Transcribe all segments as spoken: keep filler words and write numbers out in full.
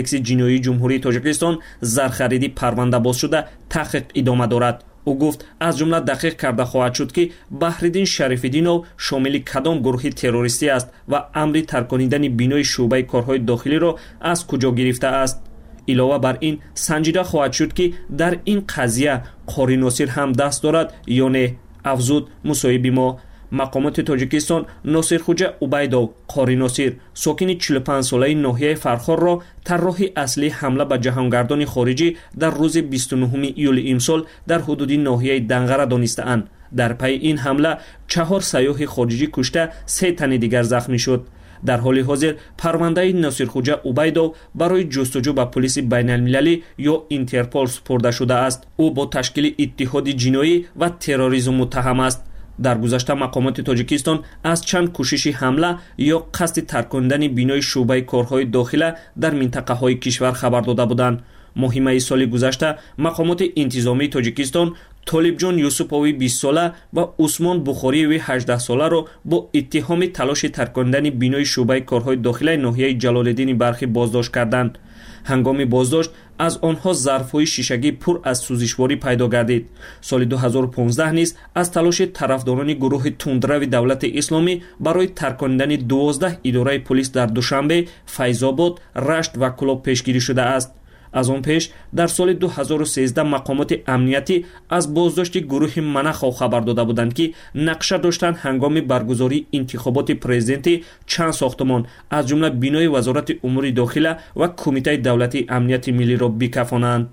جنایی جمهوری تاجیکستان زرخریدی پرونده باز شده تحقیق ادامه دارد. او گفت از جمله دقیق کرده خواهد شد که بحرالدین شریف‌الدینov شامل کدام گروه تروریستی است و امر ترکاندن بینای شعبه کارهای داخلی را از کجا گرفته است. علاوه بر این سنجیده خواهد شد که در این قضیه قاری ناصر هم دست دارد یا نه. افزود مصاحب ما مقامات تاجیکستان ناصرخوجا عبیدov قاری ناصر ساکن چهل و پنج ساله ناحیه فرخار را طراح اصلی حمله به جهانگردان خارجی در روز بیست و نهم ایول امسال در حدود ناحیه دنغره دانسته‌اند. در پی این حمله چهار سیاح خارجی کشته سه تن دیگر زخمی شد. در حال حاضر پرونده ناصرخوجا عبیدov برای جستجو به پلیس بین المللی یا اینترپول سپرده شده است. او با تشکیل اتحاد جنایی و تروریسم متهم است. در گذشته مقامات تاجیکستان از چند کوشش حمله یا قصد ترکاندن بینای شعبه کارهای داخله در منطقه های کشور خبر داده بودند. ماه سال گذشته مقامات انتظامی تاجیکستان طالبجان یوسفوی بیست ساله و عثمان بخاری هجده ساله را با اتهام تلاش ترکاندن بینای شعبه کارهای داخله ناحیه جلالالدین بلخی بازداشت کردند. هنگام بازداشت از آنها ظرف‌های شیشگی پر از سوزشواری پیدا گردید. سال دو هزار و پانزده نیز از تلاش طرفداران گروه تندرو دولت اسلامی برای ترکاندن دوازده اداره پلیس در دوشنبه، فیض‌آباد، رشت و کلاب پیشگیری شده است. از آن پیش در سال دو هزار و سیزده مقامات امنیتی از بازداشت گروه منخو خبر داده بودند که نقشه داشتند هنگام برگزاری انتخابات پرزیدنتی چند ساختمان از جمله بینای وزارت امور داخله و کمیته دولتی امنیت ملی را بکفانند.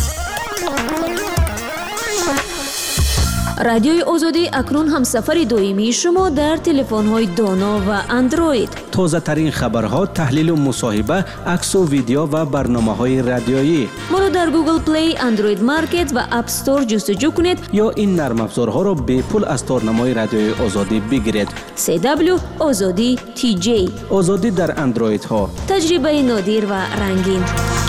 رادیوی آزادی اکنون هم سفر دائمی شما در تلفن‌های دانا و اندروید. تازه ترین خبرها، تحلیل و مصاحبه، عکس و ویدیو و برنامه‌های رادیویی. ما را در گوگل پلی، اندروید مارکت و اپ استور جستجو کنید یا این نرم افزارها را به پول از تارنمای رادیوی آزادی بگیرید. سی دبلیو آزادی تی جی. آزادی در اندروید ها. تجربه نادر و رنگین.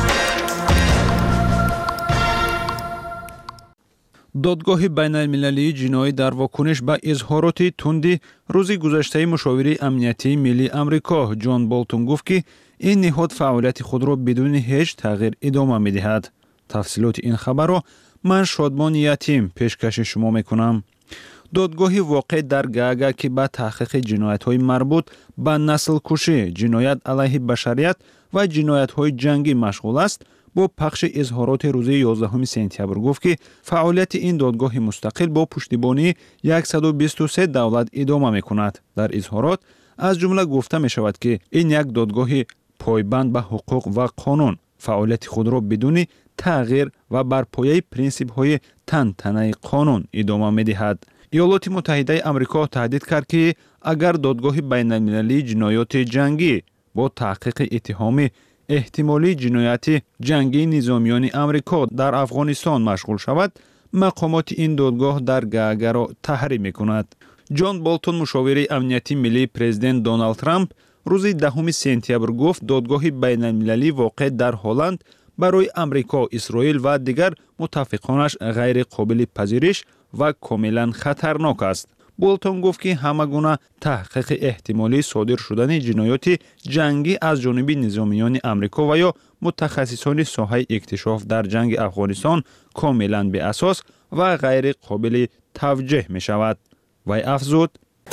دادگاه بین المللی جنایی در واکنش به اظهارات تندی روز گذشته مشاور امنیتی ملی آمریکا جان بولتون گفت که این نهاد فعالیت خود را بدون هیچ تغییر ادامه می‌دهد. تفصیلات این خبر را من شادمان یتیم پیشکش شما می‌کنم. دادگاه واقع در گاگا که به تحقیق جنایت‌های مربوط به نسل کشی، جنایت علیه بشریت و جنایت‌های جنگی مشغول است، با پخش اظهارات روز یازدهم سپتامبر گفت که فعالیت این دادگاه مستقل با پشتیبانی صد و بیست و سه دولت ادامه می‌کند. در اظهارات از جمله گفته می‌شود که این یک دادگاه پایبند به حقوق و قانون فعالیت خود را بدون تغییر و بر پایه پرینسیپ‌های تن‌تنه قانون ادامه می‌دهد. ایالات متحده آمریکا تهدید کرد که اگر دادگاه بین المللی جنایات جنگی با تحقیق اتهام احتمالی جنایت جنگی نظامیان آمریکا در افغانستان مشغول شود، مقامات این دادگاه در گاگا را تحریم می‌کند. جان بولتون مشاور امنیتی ملی پرزیدنت دونالد ترامپ روز دهم سپتامبر گفت دادگاه بین المللی واقع در هلند برای آمریکا، اسرائیل و دیگر متفقانش غیر قابل پذیرش و کاملا خطرناک است. بولتون گفت که همه گونه تحقیق احتمالی صادر شدن جنایات جنگی از جانب نظامیان آمریکا و یا متخصصان ساحه اکتشاف در جنگ افغانستان کاملا به اساس و غیر قابل توجیه می شود. وی افزود: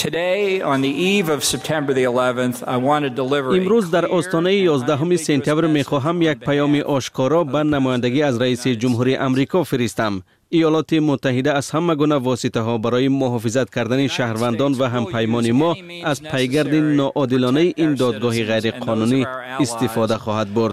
امروز در آستانه یازدهم سپتامبر می‌خواهم یک پیام آشکارا به نمایندگی از رئیس جمهوری آمریکا فرستم. ایالات متحده از همه گونه واسطه ها برای محافظت کردن شهروندان و همپیمان ما از پیگرد ناعادلانه این دادگاه غیر قانونی استفاده خواهد برد.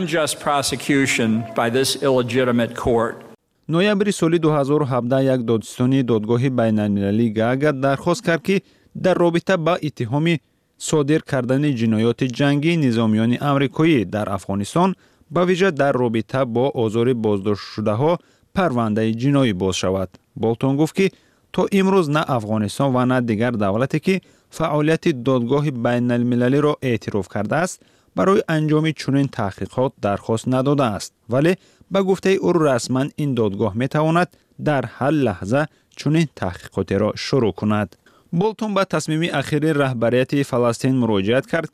نوامبر سال دو هزار و هفده یک دادستانی دادگاه بین المللی گاگا درخواست کرد که در رابطه با اتهام صادر کردن جنایات جنگی نظامیان آمریکایی در افغانستان به ویژه در رابطه با آزار بازداشت شده ها پرونده جنایی باز شود. بولتون گفت که تا امروز نه افغانستان و نه دیگر دولتی که فعالیت دادگاه بین المللی را اعتراف کرده است برای انجام چنین تحقیقات درخواست نداده است، ولی به گفته او رسما این دادگاه می تواند در هر لحظه چنین تحقیقات را شروع کند. بولتون به تصمیم اخیر رهبریت فلسطین مراجعت کرد که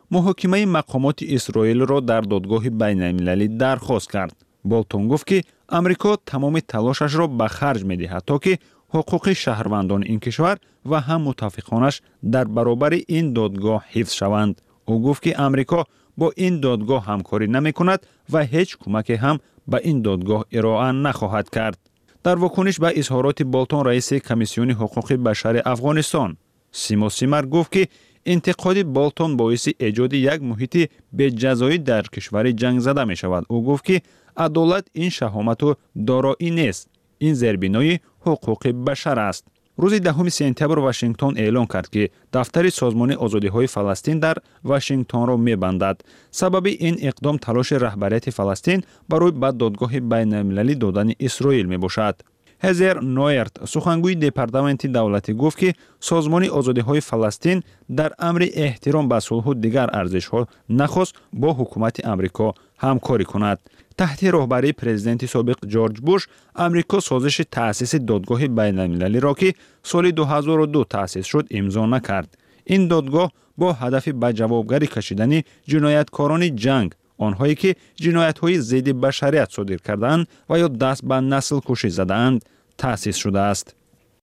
محاکمه مقامات اسرائیل را در دادگاه بین‌المللی درخواست کرد. بولتون گفت که امریکا تمام تلاشش را به خرج می‌دهد تا که حقوق شهروندان این کشور و هم متفقانش در برابر این دادگاه حفظ شوند. او گفت که امریکا با این دادگاه همکاری نمی‌کند و هیچ کمک هم به این دادگاه ارائه نخواهد کرد. در واکنش به اظهارات بولتون، رئیس کمیسیون حقوق بشر افغانستان سیمو سیمر گفت که انتقاد بولتون باعث ایجاد یک محیط بی‌جزایی در کشور جنگ زده می شود. او گفت که عدالت این شهامت و دارایی نیست، این زیربنای حقوق بشر است. روز دهم سپتامبر واشنگتن اعلام کرد که دفتر سازمان آزادی‌های فلسطین در واشنگتن را می‌بندد. سبب این اقدام تلاش رهبریت فلسطین برای به دادگاه بین‌المللی دادن اسرائیل میباشد. هزر نویرت، سخنگوی دپارتمنت دولتی، گفت که سازمان آزادی‌های فلسطین در امر احترام به صلح و دیگر ارزش‌ها نخواست با حکومت امریکا همکاری کند. تحت رهبری پرزیدنت سابق جورج بوش، امریکا سازش تأسیس دادگاه بین‌المللی را که سال دو هزار و دو تأسیس شد امضا نکرد. این دادگاه با هدف به جوابگری کشیدن جنایتکاران جنگ، آنهایی که جنایت‌های ضد بشریت صادر کردند و یا دست به نسل کشی زدند، تأسیس شده است.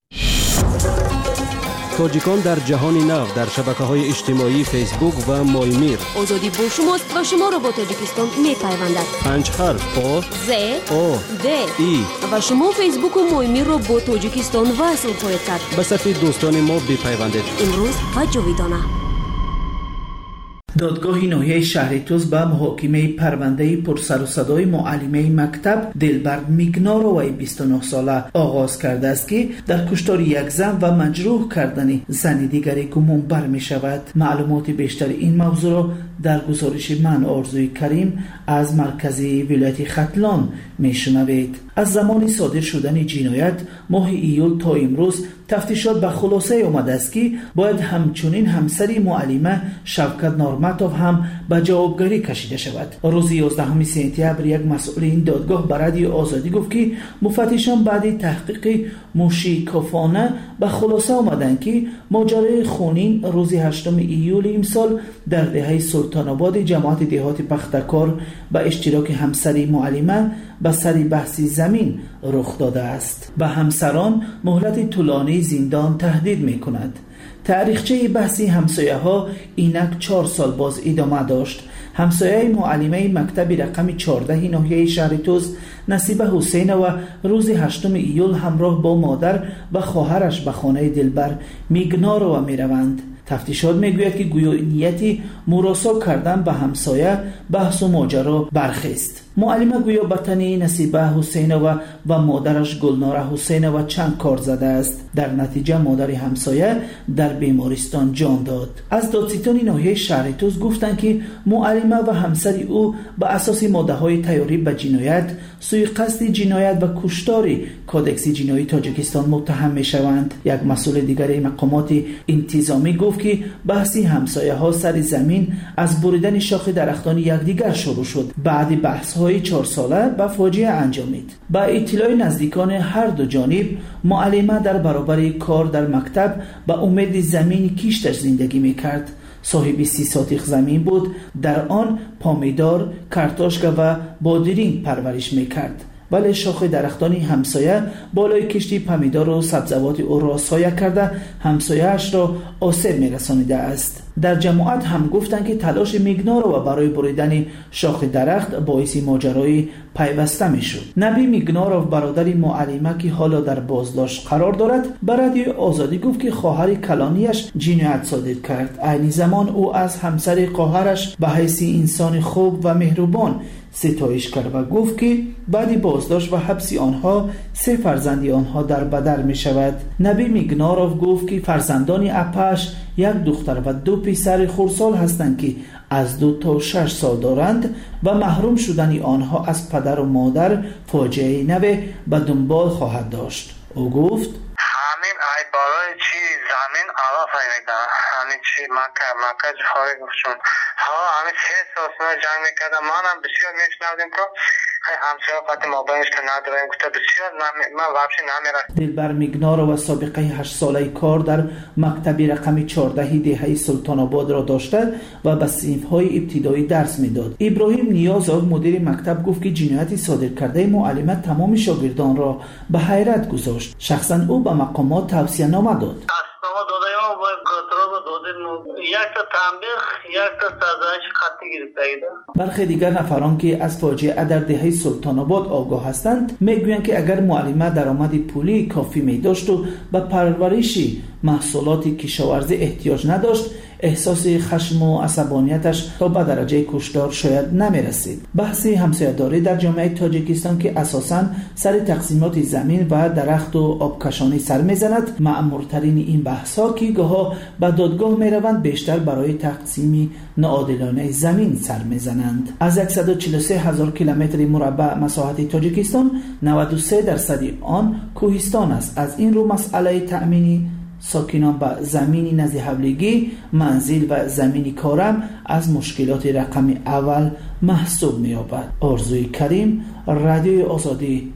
تاجیکان در جهان نو در شبکه‌های اجتماعی فیسبوک و مایمیر. آزادی با شماست و شما را با تاجیکستان می‌پیوندد. پنج حرف آ ز او د ای و شما فیسبوک و مایمیر را با تاجیکستان وصل خواهید کرد. به صفحه دوستان ما بپیوندید. امروز و جاویدانه. دادگاه ناحیه شهر توز به محاکمه پرونده پرسر و صدای معلمه مکتب دلبر میگناروی بیست و نه ساله آغاز کرده است که در کشتار یک زن و مجروح کردن زن دیگری گمان بر می شود. معلومات بیشتر این موضوع را در گزارش من آرزوی کریم از مرکزی ولایت ختلان می شنوید. از زمان صادر شدن جنایت ماه ایول تا امروز تفتیشات به خلاصه آمده است که باید همچنین همسری معلمه شوکت نورماتوف هم به جوابگری کشیده شود. روز یازدهم سپتامبر یک مسئول این دادگاه به رادیو آزادی گفت که مفتشان بعد تحقیق موشکافانه به خلاصه آمدند که ماجرای خونین روز هشتم ایول امسال در دهه سلطان آباد جماعت دهات پختکار به اشتراک همسری معلمه به سر بحث زمین رخ داده است. به همسران مهلت طولانی زندان تهدید می کند. تاریخچه بحثی همسایه ها اینک چهار سال باز ادامه داشت. همسایه معلمه مکتب رقم چهارده ناحیه شهر توز نصیبه حسین و روز هشتم ایول همراه با مادر و خواهرش به خانه دلبر میگنارو می روند. تفتیشات میگوید که گویا نیتی مراسا کردن به همسایه بحث و ماجرا برخیست. معلمه گویا به تن نصیبه حسین و و مادرش گلناره حسین و چند کار زده است. در نتیجه مادر همسایه در بیمارستان جان داد. از دادستان ناحیه شهر توز گفتند که معلمه و همسر او به اساس ماده‌های تیاری به جنایت، سوء قصد جنایت و کشتار کودکس جنایی تاجیکستان متهم می‌شوند. یک مسئول دیگر مقامات انتظامی گفت که بحثی همسایه ها سر زمین از بریدن شاخ درختان یکدیگر شروع شد. بعد بحث های چهار ساله به فاجعه انجامید. با اطلاع نزدیکان هر دو جانب، معلمه در برابر کار در مکتب به امید زمین کیشتش زندگی میکرد. صاحب سی ساتیخ زمین بود. در آن پامیدار، کارتوشکا و بادرینگ پرورش میکرد. ولی شاخ درختان همسایه بالای کشتی پمیدار و سبزوات او را سایه کرده همسایه‌اش را آسیب می‌رسانیده است. در جماعت هم گفتند که تلاش میگنارو و برای بریدن شاخ درخت باعث ماجرای پیوسته میشد. نبی میگنارو برادر معلمه که حالا در بازداشت قرار دارد به رادیو آزادی گفت که خواهر کلانیش جنایت صادر کرد. عین زمان او از همسر خواهرش به حیث انسان خوب و مهربان ستایش کرد و گفت که بعد بازداشت و حبس آنها سه فرزند آنها در بدر می شود. نبی میگناروف گفت که فرزندان اپش یک دختر و دو پسر خردسال هستند که از دو تا شش سال دارند و محروم شدن آنها از پدر و مادر فاجعه نوی به دنبال خواهد داشت. او گفت همین ای برای چی زمین علا فهمیدن همین چی مکه مکه جهاری گفتشون ها همین سه سال جنگ میکردم. من هم بسیار میشنودیم که همسایه قطع مابینش که نداریم گفته بسیار من واپسی نمیرم. دلبر میگنار و سابقه هشت ساله کار در مکتب رقم چهارده دهه سلطان آباد را داشته و به صنف‌های ابتدایی درس میداد. ابراهیم نیازov مدیر مکتب گفت که جنایت صادر کرده معلم تمام شاگردان را به حیرت گذاشت. شخصا او به مقامات توصیه نامه داد. برخی دیگر نفران که از فاجعه در دهه سلطان آباد آگاه هستند میگویند که اگر معلمه درآمد پولی کافی می داشت و به پرورش محصولات کشاورزی احتیاج نداشت، احساس خشم و عصبانیتش تا به درجه کشتار شاید نمی رسید. بحث همسایه‌داری در جامعه تاجیکستان که اساساً سر تقسیمات زمین و درخت و آبکشانی سر میزند، مأمورترین این بحث‌ها که گاها به دادگاه میروند بیشتر برای تقسیم ناعادلانه زمین سر میزنند. از صد و چهل و سه هزار کیلومتر مربع مساحت تاجیکستان، نود و سه درصد آن کوهستان است. از این رو مسئله تأمین ساکنان به زمین نزد حولگی، منزل و زمین کارم از مشکلات رقم اول محسوب می‌یابد. آرزوی کریم، رادیوی آزادی.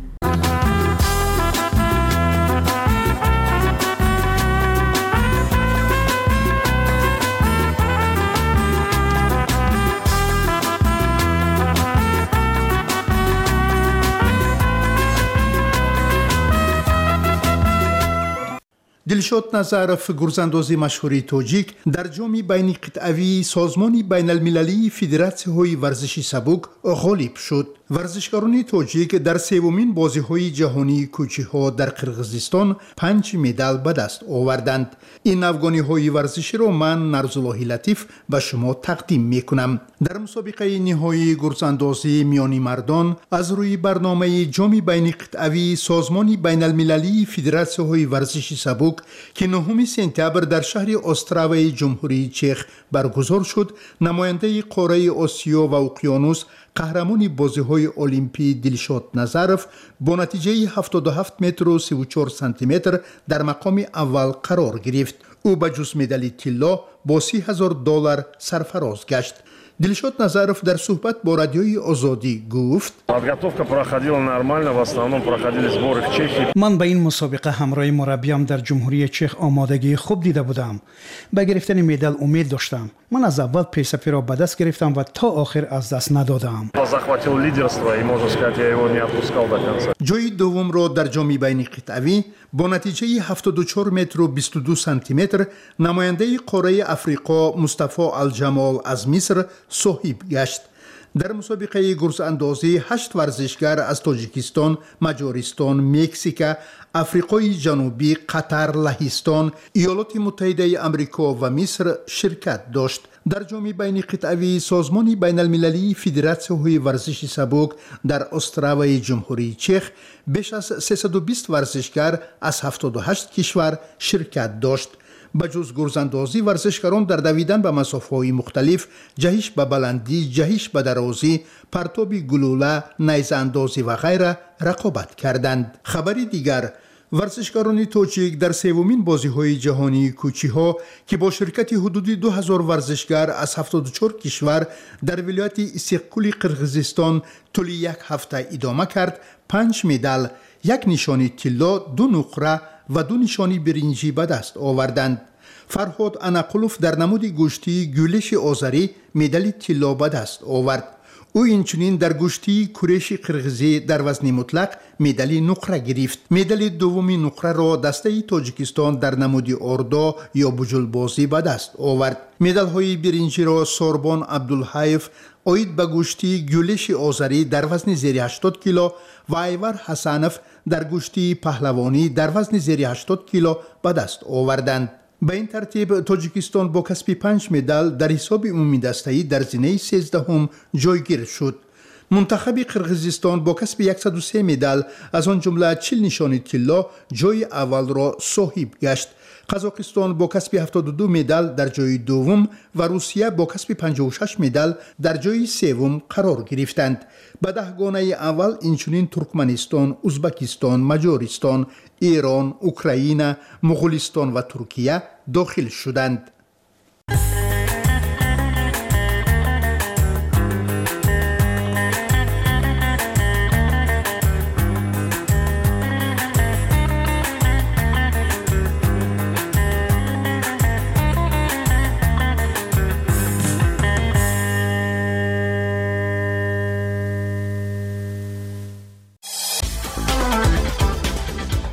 دلشاد نظرов гурзандози машҳури тоҷик дар ҷоми байни қитъавии созмони байналмилалии федератсияҳои варзиши сабук ғолиб шуд. варзишгарони тоҷик дар севумин бозиҳои ҷаҳонии кӯчиҳо дар қирғизистон панҷ медал ба даст оварданд. ин афғониҳои варзиширо ман нарзуллоҳи латиф ба шумо тақдим мекунам. дар мусобиқаи ниҳоии гурзандозии миёни мардон аз рӯи барномаи ҷоми байни қитъавии созмони байналмилалии федератсияҳои варзиши сабук ки нӯҳуми сентябр дар шаҳри остраваи ҷумҳурии чех баргузор шуд, намояндаи қораи осиё ва уқёнус қаҳрамони бозиҳои олимпии Дилшод Назаров бо натиҷаи ҳафтоду ҳафт метру сиву чор сантиметр дар мақоми аввал қарор гирифт. ӯ ба ҷуз медали тилло бо си ҳазор доллар сарфароз гашт. Дилшод Назаров дар суҳбат бо радиои Озодӣ гуфт: подготовка проходила нормально, в основном проходили сборы в Чехии. ман ба ин мусобиқа ҳамроҳи мураббиам дар ҷумҳурии Чех омодагии хуб дида будам. ба гирифтани медал умед доштам. ман аз аввал пресапиро ба даст гирифтам ва то охир аз даст надодам. захватил лидерство и можно сказать, я его не отпускал до конца. ҷои дуввумро дар ҷоми байни қитъавӣ бо натиҷаи ҳафтоду чор метру бисту ду сантиметр намояндаи қораи Африқо Мустафо Алҷамол аз Миср соҳиб гашт. дар мусобиқаи гурзандозӣ ҳашт варзишгар аз Тоҷикистон, Маҷористон, Мексика, Африқои Ҷанубӣ, Қатар, Лаҳистон, Иёлоти Муттаҳидаи Амрико ва Миср ширкат дошт. дар ҷоми байни қитъавии созмони байналмилалии федератсияҳои варзиши сабук дар Остраваи ҷумҳурии Чех беш аз сесаду бист варзишгар аз ҳафтоду ҳашт кишвар ширкат дошт. ба ҷуз гурзандозӣ варзишгарон дар давидан ба масофаҳои мухталиф, ҷаҳиш ба баландӣ, ҷаҳиш ба дарозӣ, партоби гулӯла, найзаандозӣ ва ғайра рақобат карданд. хабари дигар: варзишгарони тоҷик дар севумин бозиҳои ҷаҳонии кӯчиҳо ки бо ширкати ҳудуди ду ҳазор варзишгар аз ҳафтоду чор кишвар дар вилояти Истиқлоли Қирғизистон тӯли як ҳафта идома кард, панҷ медал, як нишони тилло, ду нуқра ва ду нишони биринҷӣ ба даст оварданд. Фарҳод Анақулов дар намуди гӯштии Гӯлеши Озарӣ медали тилло ба даст овард. ӯ инчунин дар гӯштии Куреши Қирғизӣ дар вазни мутлақ медали нуқра гирифт. медали дуввуми нуқраро дастаи Тоҷикистон дар намуди ордо ё буҷулбозӣ ба даст овард. медалҳои биринҷиро Сорбон Абдулҳаев оид ба гӯштии Гӯлеши Озарӣ дар вазни зери ҳаштод кило ва Айвар Ҳасанов дар гӯштии Паҳлавонӣ дар вазни зери ҳаштод кило ба даст оварданд. ба ин тартиб Тоҷикистон бо касби панҷ медал дар ҳисоби умумидастаӣ дар зинаи сездаҳум ҷойгир шуд. мунтахаби Қирғизистон бо касби яксаду се медал, аз он ҷумла чил нишони тилло, ҷои аввалро соҳиб гашт. Қазоқистон бо касби ҳафтоду ду медал дар ҷои дуввум ва Русия бо касби панҷоҳу шаш медал дар ҷои севум қарор гирифтанд. ба даҳгонаи аввал инчунин Туркманистон, Узбекистон, Маҷористон, Эрон, Украина, Муғулистон ва Туркия дохил шуданд.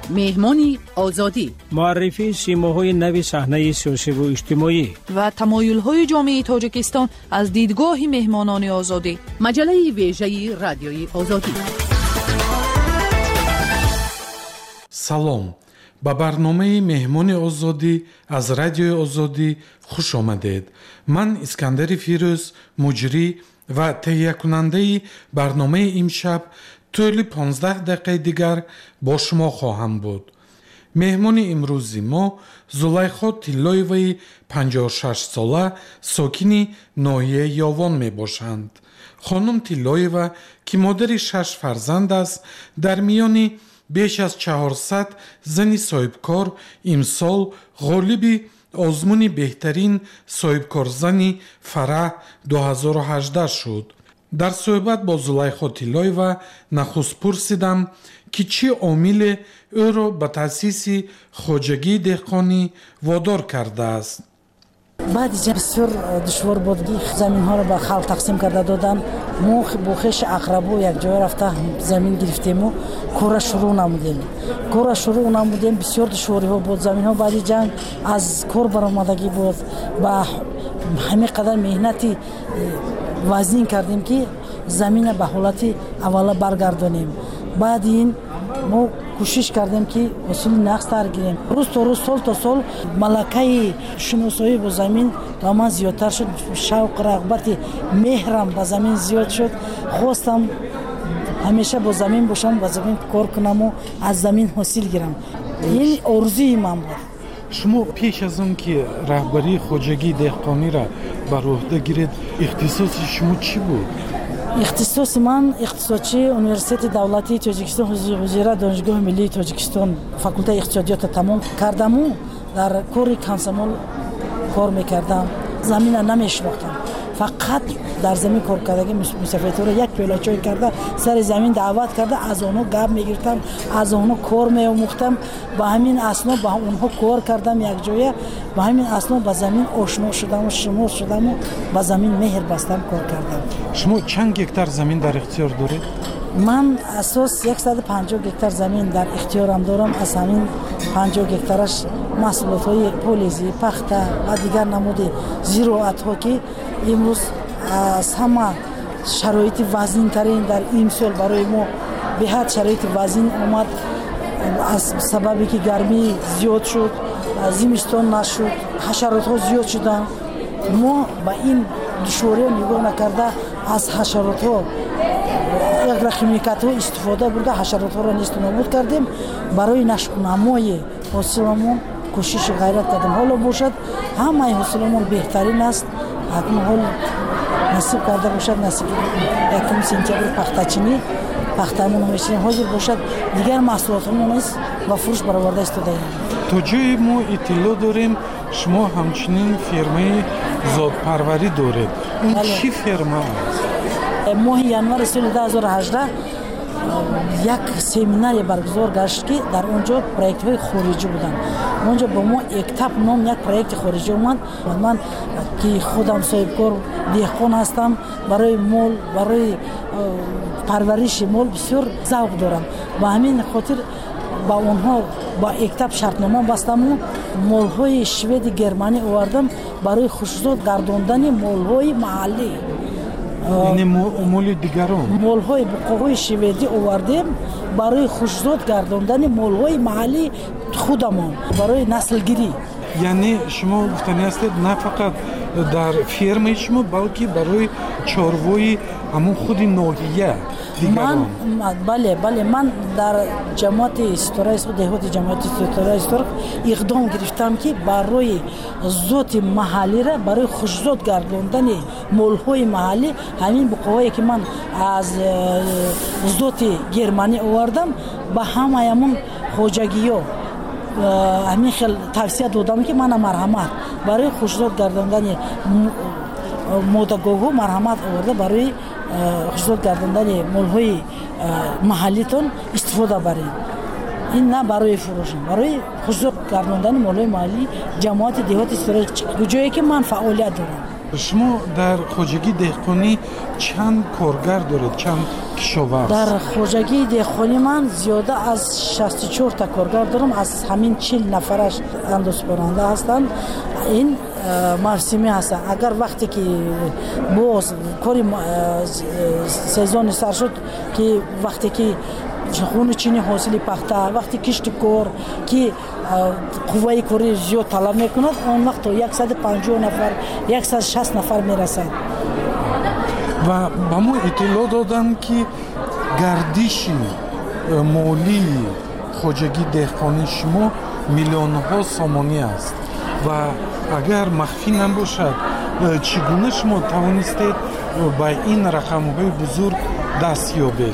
مهمانی آزادی، معرفی سیماهای نوی صحنه سیاسی و اجتماعی و تمایل‌های جامعه تاجیکستان از دیدگاه مهمانان آزادی. مجله ویژه رادیوی آزادی. سلام، با برنامه مهمان آزادی از رادیوی آزادی خوش آمدید. من اسکندر فیروز، مجری و تهیه کننده برنامه امشب طول پانزده دقیقه دیگر با شما خواهم بود. مهمان امروزی ما زلیخا تیلویوی پنجاه و شش ساله ساکنی ناحیه یاوان می باشند. خانم تیلویوا که مادر شش فرزند است، در میان بیش از چهارصد زن صاحبکار امسال غالب آزمون بهترین صاحبکار زنی فرح دو هزار و هجده شد. در صحبت با زلیخا تیلویوا نخست پرسیدم که چه عامل او را به تأسیس خواجگی دهقانی وادار کرده است. بعد از بسیار دشوار بود که زمین ها را به خلق تقسیم کرده دادن. ما با خویش اقربا یک جای رفته زمین گرفتیم و کار شروع نمودیم. کار شروع نمودیم بسیار دشواری ها بود. زمین ها بعد جنگ از کار برآمدگی بود. با همه قدر مهنتی وزین کردیم که زمین به حالت اولا برگردانیم. بعد این ما کوشش کردیم که اصول نقص تر گیریم. روز تا روز، سال تا سال ملکه شناسایی با زمین تمام زیادتر شد. شوق رغبت مهرم با زمین زیاد شد. خواستم همیشه با زمین باشم، با زمین کار کنم و از زمین حاصل گیرم. این آرزوی من بود. شما پیش از اون که رهبری خواجگی دهقانی را بر عهده گیرید، اختصاص شما چی بود؟ اختصاص من اقتصادچی انیورسیت دولتی تاجیکستان حضور دانشگاه ملی تاجیکستان فاکولته اقتصادیات تمام کردم و در کار کانسمول کار میکردم. زمین را نمیشناختم، فقط در زمین کار کردگی مسافرت را یک پیاله چای کرده سر زمین دعوت کرده، از اونها گپ میگرفتم، از اونها کار میآموختم. با همین اسناد با اونها کار کردم یک جایه. با همین اسناد با زمین آشنا شدم و شناس شدم و با زمین مهر بستم، کار کردم. شما چند هکتار زمین در اختیار دارید؟ من اساس صد و پنجاه هکتار زمین در اختیارم دارم. از همین پنجاه هکتارش محصولات پولیزی، پخته و دیگر نمود زراعت ها که امروز از همه شرایط وزین ترین در این سال برای ما به حد شرایط وزین آمد. از سببی که گرمی زیاد شد، زمستان نشد، حشرات ها زیاد شدن. ما با این دشواری نگاه نکرده از حشرات ها اغراقیمیکات ها استفاده برده حشرات ها را نیست نابود کردیم. برای نمای حاصلمون کوشش غیرت کردیم. حالا باشد همه حاصلمون بهترین است. اکنون حال نصیب کرده باشد نصیب یکم سپتامبر پختچینی پختمون میشیم حاضر باشد دیگر محصولاتمون است و فروش برآورده است. تا جای ما اطلاع داریم شما همچنین فرمه زادپروری دارید. اون چی فرمه است؟ ماه ینوار سال دو هزار و هجده یک سمیناری برگزار گشت که در اونجا پروژه های خارجی بودن. اونجا با ما اکتاب نام یک پروژه خارجی اومد. من که خودم صاحبکار دهقان هستم، برای مال برای پرورش مال بسیار ذوق دارم. با همین خاطر با اونها با اکتاب شرطنامه بستم و مال‌های شوید گرمانی آوردم برای خصوصات گرداندن مال‌های محلی. یعنی مال دیگران مال‌های بقاهای شویدی آوردیم برای خصوصات گرداندن مال‌های محلی خودمان برای نسل گیری. یعنی شما گفتنی هستید نه فقط در فرم شما بلکه برای چاروای همون خود ناحیه دیگران. من بله بله من در جماعت ستاره است دهات جماعت ستاره است اقدام گرفتم که برای ذات محلی را برای خصوصات گرداندن مال‌های محلی همین بقاهایی که من از ذات گرمانی آوردم با همون خواجگی‌ها همین خیلی توصیه دادم که من مرحمت برای خصوصات گرداندن مودگاه مرحمت آورده برای خصوصات گرداندن مال‌های محلیتون استفاده برید. این نه برای فروش، برای خصوصات گرداندن مال‌های محلی جماعت دهات استراتژی جایی که من فعالیت دارم. шумо дар хоҷагии деҳқонӣ чанд коргар доред, чанд кишоварз? дар хоҷагии деҳқонӣ ман зиёда аз шасту чор та коргар дорам. аз ҳамин чил нафараш андозбаранда ҳастанд. ин мавсимӣ ҳастанд. агар вақте ки боз кори сезони сар шуд, ки вақте ки хуни чини ҳосили пахта, вақти кишти кор ки қувваи кори зиёд талаб мекунад, он вақт то яксаду панҷоҳ нафар, яксаду шаст нафар мерасад. ва ба мо иттилоъ доданд, ки гардиши молии хоҷагии деҳқонии шумо миллионҳо сомонӣ аст ва агар махфӣ набошад, чӣ гуна шумо тавонистед ба ин рақамҳои бузург даст ёбед?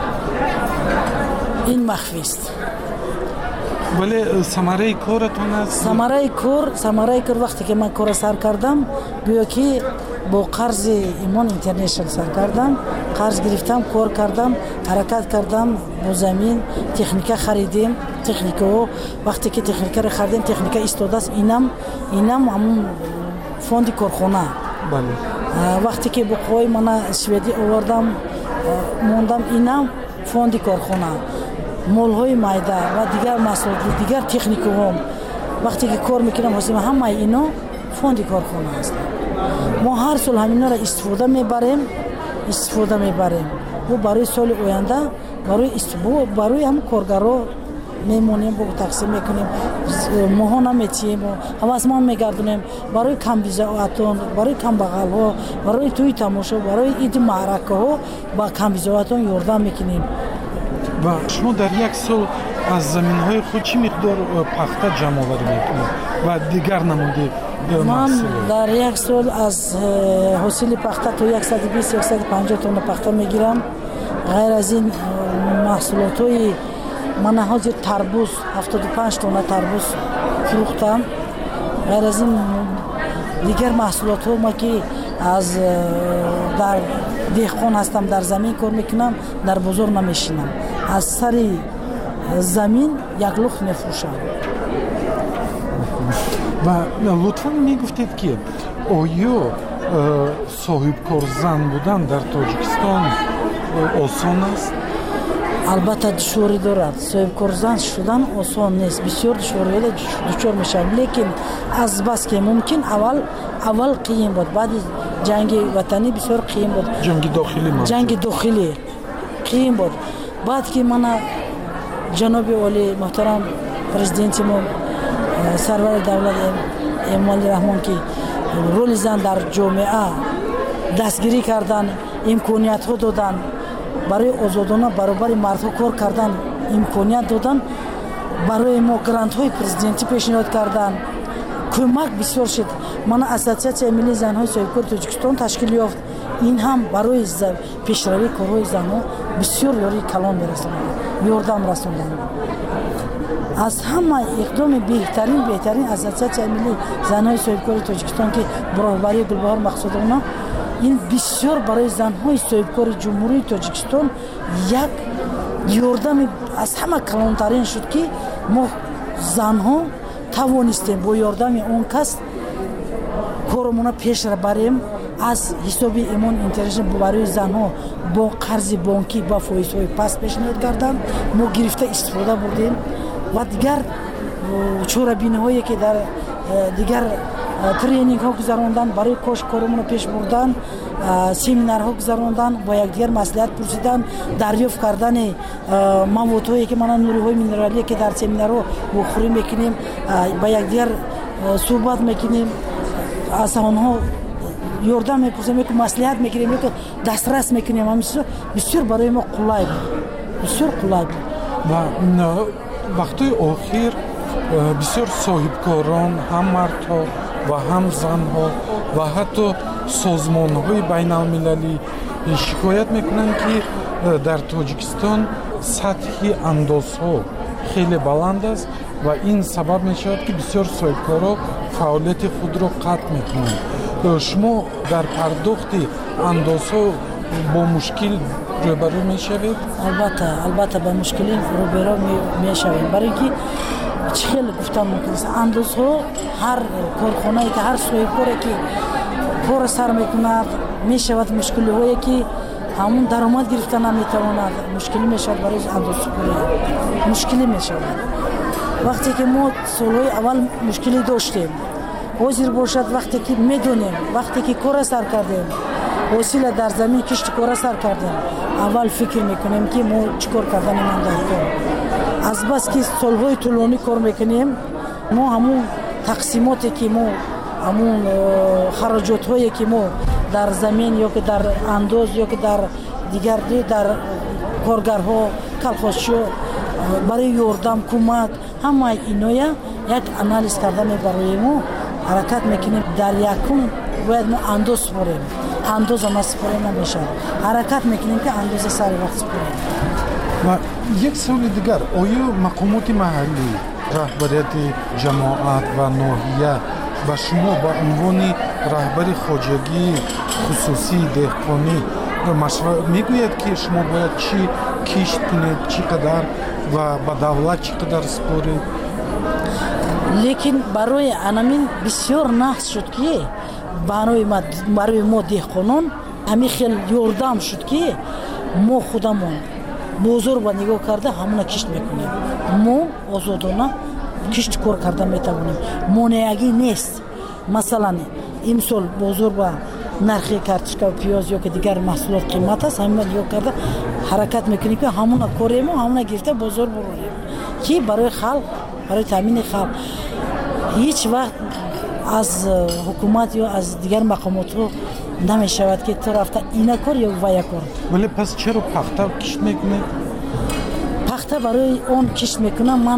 ин махфист. вале самараи коратон аст? самараи кор самараи кор вақте ки ман кора сар кардам, гӯё ки бо қарзи Имон International сар кардам, қарз гирифтам, кор кардам, ҳаракат кардам, бо замин техника харидем. техникаҳо вақте ки техникаро харидем, техника истодааст. инам инам ҳамун фонди корхона. бале вақте ки буқои мана шведӣ овардам, мондам, инам фонди корхона. молҳои майда ва дигар маҳсулоти дигар техникаҳо вақте ки кор мекунам, ҳосима ҳамаи ино фонди корхона аст. мо ҳар сол ҳаминаро истифода мебарем истифода мебарем. бо барои соли оянда барои барои ҳам коргаро мемонем, бо тақсим мекунем, моҳо наметием, ҳавасмон мегардонем барои камбизоатон, барои камбағалҳо, барои тӯи тамошо, барои иди маъракаҳо ба камбизоатон ёрдам мекунем. ва шумо дар як сол аз заминҳои худ чӣ миқдор пахта ҷамъоварӣ мекунед ва дигар намуди ман дар як сол аз ҳосили пахта то яксаду бист яксаду панҷоҳ тонна пахта мегирам. ғайр аз ин маҳсулотҳои ман ҳозир тарбуз ҳафтоду панҷ тонна тарбуз фурӯхтам. ғайр аз ин дигар маҳсулотҳо ма ки аз дар деҳқон ҳастам, дар замин кор мекунам, дар бозор намешинам. аз сари замин як лухт мефурӯшам. ва лутфан мегуфтед ки оё соҳибкорзан будан дар Тоҷикистон осон аст? албатта душворӣ дорад. соҳибкорзан шудан осон нест. бисёр душвориҳоро дучор мешавад. лекин азбаски мумкин аввал аввал қиин буд. баъди ҷанги ватанӣ бисёр қиин буд. ҷанги дохилӣ ҷанги дохилӣ қиин буд. баъд ки мана ҷаноби оли муҳтарам президенти мо сарвари давлат Эмомалӣ Раҳмон ки роли зан дар ҷомеа дастгирӣ кардан, имкониятҳо додан, барои озодона баробари мардҳо кор кардан имконият додан, барои мо грантҳои президентӣ пешниҳод кардан, кӯмак бисёр шуд. мана Ассотсиатсияи миллии занҳои соҳибкори Тоҷикистон ташкил ёфт. ин ҳам барои пешравии корҳои занҳо бисёр ёрии калон мерасонад, ёрдам расонданд. аз ҳама иқдоми беҳтарин беҳтарин Ассотсиатсияи миллии занҳои соҳибкори Тоҷикистон ки бо роҳбарии Гулбаҳор Мақсудовна, ин бисёр барои занҳои соҳибкори ҷумҳурии Тоҷикистон як ёрдами аз ҳама калонтарин шуд, ки мо занҳо тавонистем бо ёрдами он кас коромона пешра барем. аз ҳисоби Имон International барои занҳо бо қарзи бонкӣ ба фоизҳои паст пешниҳод карданд. мо гирифта истифода бурдем ва дигар чорабиниҳое ки дар дигар тренингҳо гузаронданд, барои кош коромона пеш бурдан, семинарҳо гузаронданд, бо якдигар маслиҳат пурсидан, дарёфт кардани маводҳое ки мана нуриҳои минералие ки дар семинарҳо вохӯрӣ мекунем, ба якдигар суҳбат мекунем, аз онҳо ёрдам мепурсем, ки маслиҳат мегирем, ки дастрас мекунем. ҳамисо бисёр барои мо қулай буд, бисёр қулай буд. ва вақтҳои охир бисёр соҳибкорон, ҳам мардҳо ва ҳам занҳо ва ҳатто созмонҳои байналмилалӣ шикоят мекунанд, ки дар Тоҷикистон сатҳи андозҳо хеле баланд аст ва ин сабаб мешавад, ки бисёр соҳибкорҳо фаъолияти худро қатъ мекунанд. шумо дар пардохти андозҳо бо мушкил рӯбарӯ мешавед? албатта албатта ба мушкилӣ рӯбаро мешавем, барои ки чӣ хеле гуфтан мумкин аст. андозҳо ҳар корхонае ки ҳар соҳибкоре ки کار سر میکند میشود مشکلی هایی که همون درآمد گرفتن نمیتواند مشکلی میشود برای اندوسپوری مشکلی میشود. وقتی که ما سالهای اول مشکلی داشتیم حاضر باشد وقتی که میدونیم وقتی که کار سر کردیم وسیله در زمین کشت کار سر کردیم اول فکر میکنیم که ما چیکار کردن من در کار از بس که سالهای طولانی کار میکنیم ما همون تقسیماتی که ما همون خراجات هایی که ما در زمین یا که در انداز یا که در دیگر در کارگرها کلخاشو برای یاردم کمک همه اینا یک انالیز کردن برای ما حرکت میکنیم در یکم باید ما انداز سپاریم انداز هم سپاریم نمیشه حرکت میکنیم که انداز سر وقت سپاریم. و یک سوال دیگر آیا مقامات محلی رهبریت جماعت و ناحیه و شما با عنوان رهبر خواجگی خصوصی دهقانی مشورت میگوید که شما باید چی کشت کنید چقدر و با دولت چقدر سپارید؟ لیکن برای انامین بسیار نقص شد که برای ما برای ما دهقانان همین خیلی یاردم شد که ما خودمون بزرگ با نگاه کرده همون کشت میکنیم ما آزادانه کشت کار کرده میتوانیم مانعی نیست. مثلا امسال بزرگ با نرخ کارتشکا و پیاز یا که دیگر محصولات قیمت است همین نگاه کرده حرکت میکنیم که همون کاریم و همون گرفته بزرگ بروریم که برای خلق برای تامین خلق هیچ وقت از حکومت یا از دیگر مقامات نمی شود که تو رفته اینا کار یا ویا کار. ولی پس چرا پخته کشت میکنه؟ پخته برای اون کشت میکنم من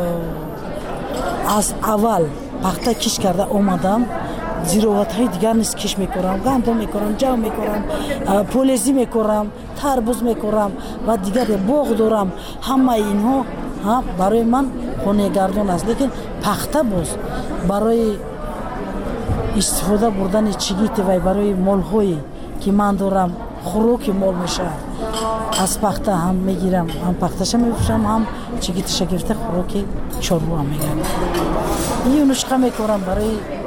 از اول پخته کشت کرده اومدم زیروات های دیگر نیست کشت میکنم گندم میکنم جو میکنم پولزی میکنم تربوز میکنم و دیگر باغ دارم همه اینها برای من خانه گردان است. لیکن پخته باز برای استفاده بردن چیگیت و برای مال هایی که من دارم خوراک مال میشه از پخته هم میگیرم هم پختهش میفروشم هم چیگیتش گرفته خوراک چارو هم میگیرم این نسخه میکنم برای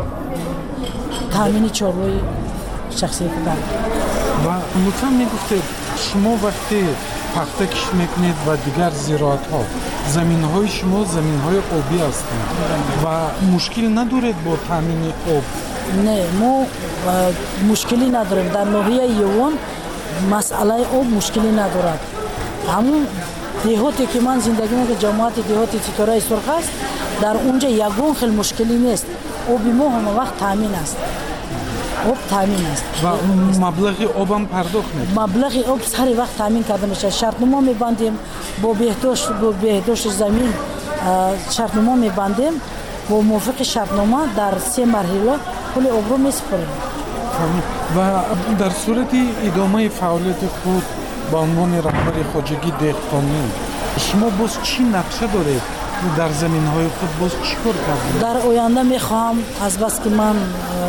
تامین چاروی شخصی خودم. و لطفا میگفتید شما وقتی پخته کشت میکنید و دیگر زراعت ها زمین های شما زمین های آبی هستند و مشکل ندارید با تامین آب؟ نه ما مشکلی نداریم در ناحیه یوان مسئله آب مشکلی ندارد. همون دهاتی که من زندگی میکنم جماعت دهاتی ستاره سرخ است در اونجا یگون خیلی مشکلی نیست آبی ما همه وقت تامین است آب تامین است و مبلغ آب هم پرداخت میکنید؟ مبلغ آب سر وقت تامین کرده میشه شرطنامه میبندیم با بهداشت با بهداشت زمین شرطنامه میبندیم با موافق شرطنامه در سه مرحله کل آب رو میسپاریم. و در صورت ادامه فعالیت خود با عنوان رهبر خواجگی دهقانی شما باز چی نقشه دارید در زمین های خود باز چی کار کردید؟ در آینده میخوام از بس که من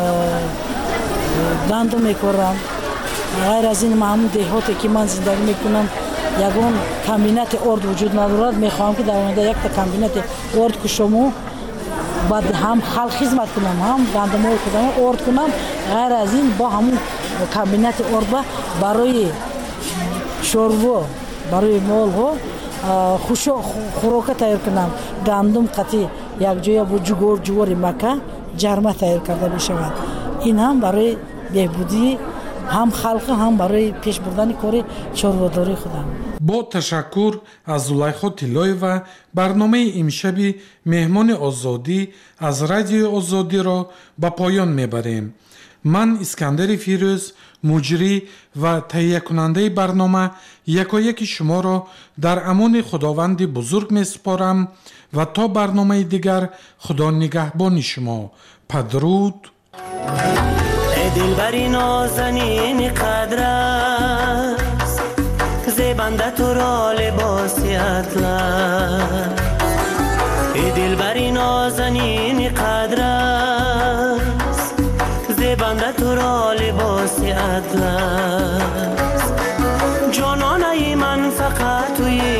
گندم میکارم غیر از این همون دهاتی که من زندگی میکنم یگون کمبینت ارد وجود ندارد میخوام که در آینده یک تا کمبینت ارد که شما بعد هم خلق خدمت کنم هم گندم های خودم ارد کنم غیر از این با همون کمبینت ارد برای شوروا برای مال ها خوش خوراک تیار کنم گندم قطعی یک جای با جگور جوار مکه جرمه تیار کرده میشود. این هم برای بهبودی هم خلق هم برای پیش بردن کار چارواداری خودم. با تشکر از زلیخا طلایوا برنامه امشبی مهمان آزادی از رادیو آزادی را به پایان میبریم. من اسکندر فیروز مجری و تهیه کننده برنامه یکایک شما را در امان خداوند بزرگ میسپارم و تا برنامه دیگر خدا نگهبان شما. پدرود. ای دلبری نازنین قدر است زیبنده تو را لباسی اطلس ای دلبری نازنین قدر است زیبنده تو را لباسی اطلس جانانه من فقط توی